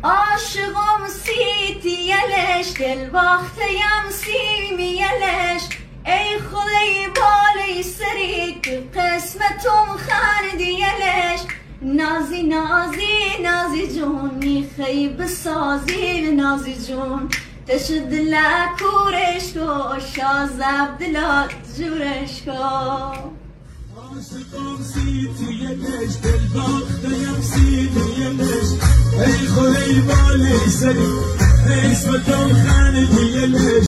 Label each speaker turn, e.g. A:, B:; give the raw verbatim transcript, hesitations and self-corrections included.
A: عاشقم سیتی یلش دل باختیم سیمی یلش ای خدای بالای سری که قسمتم خاندی یلش نازی نازی نازی جون میخی بسازی نازی جون تشد دلا کورش کو شازب دلا جورش کو
B: عاشقم سیتی یلش دل باختیم سیمی یلش ای خدای بالای سری قسمتم خاندی یلش